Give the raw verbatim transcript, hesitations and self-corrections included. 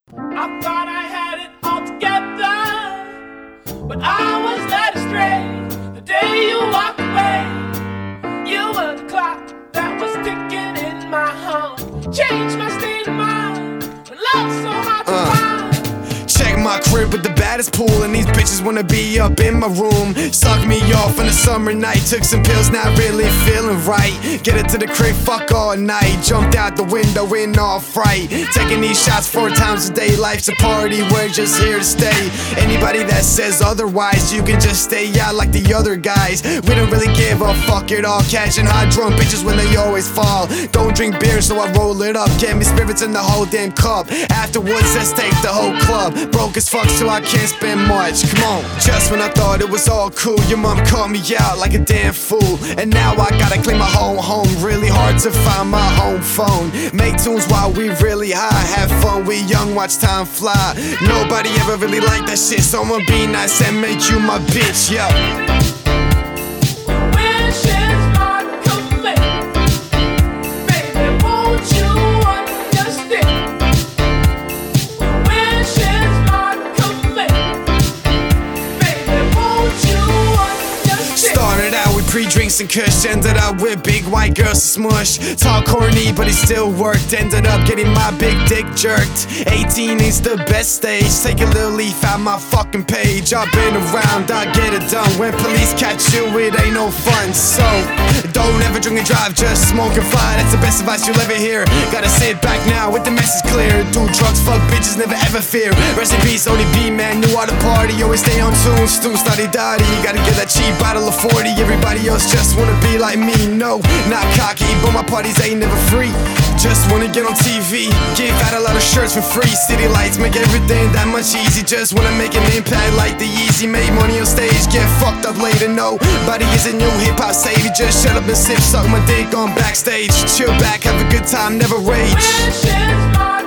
I thought I had it all together, but I was led astray the day you walked away. You were the clock that was ticking in my heart, changed my state of mind when love's so hard to uh. find. Check my crib with the baddest pool, and these bitches wanna be up in my room. Suck me off on a summer night, took some pills, not really feeling right. Get it to the crib, fuck all night. Jumped out the window in all fright. Taking these shots four times a day. Life's a party, we're just here to stay. Anybody that says otherwise, you can just stay out like the other guys. We don't really give a fuck at all. Catching hot drunk bitches when they always fall. Don't drink beer, so I roll it up. Get me spirits in the whole damn cup. Afterwards, let's take the whole club. Broke as fuck, so I can't spend much. Come on. Just when I thought it was all cool, your mom called me out like a damn fool. And now I gotta clean my whole home. Really hard to find my home phone. Make tunes while we really high. Have fun, we young, watch time fly. Nobody ever really liked that shit, so I'ma be nice and make you my bitch, yo. Pre-drinks and kush, ended up with big white girls to smush. Talk corny, but he still worked. Ended up getting my big dick jerked. eighteen is the best stage. Take a little leaf out my fucking page. I've been around, I get it done. When police catch you, it ain't no fun. So, don't ever drink and drive, just smoke and fly. That's the best advice you'll ever hear. Gotta sit back now with the message clear. Do drugs, fuck bitches, never ever fear. Rest in peace, O D B man, knew how to party. Always stay on tune, stu, study, daddy. You gotta get that cheap bottle of forty. Everybody else just wanna be like me, no, not cocky, but my parties ain't never free. Just wanna get on T V, give out a lot of shirts for free. City lights make everything that much easy. Just wanna make an impact like the Easy. Make money on stage, get fucked up later, nobody is a new hip-hop savior. Just shut up and sip, suck my dick on backstage. Chill back, have a good time, never rage.